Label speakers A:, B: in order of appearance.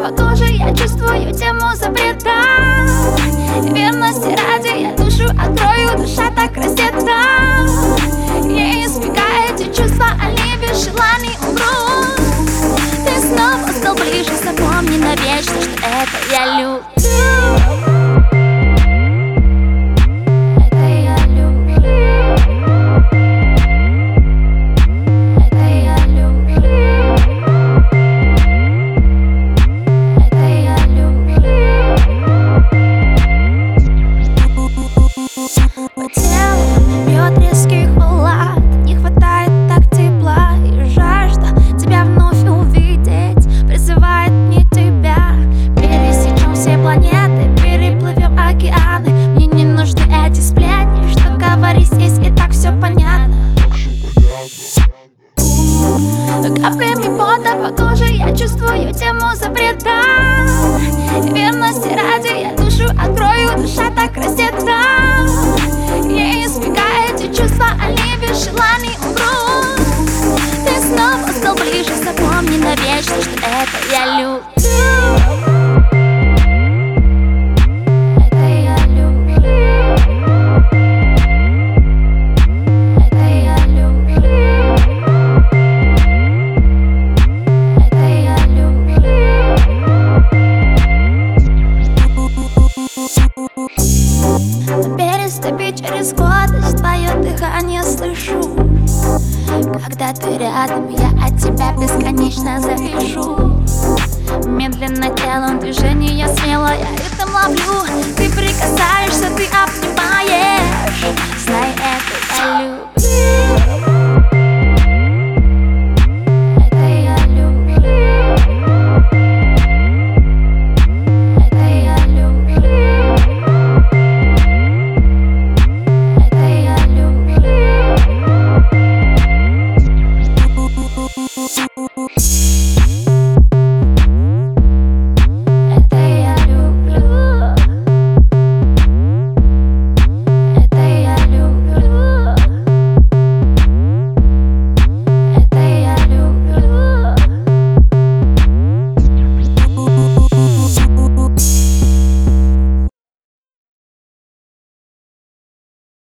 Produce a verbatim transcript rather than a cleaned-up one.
A: по коже, я чувствую тему запрета. Верности ради я душу открою, душа так раздета. Я избегаю эти чувства, они без желаний умрут. Ты снова стал ближе, запомни навечно, что это я люблю. Каплями пота по коже я чувствую тему запрета. Верности ради я душу открою, душа так раздета. Я избегаю эти чувства, они без желаний умрут. Ты снова стал ближе, запомни навечно, что это я люблю. Переступить через гордость, твое дыхание слышу. Когда ты рядом, я от тебя бесконечно завишу. Медленно телом движения смело я ритм ловлю.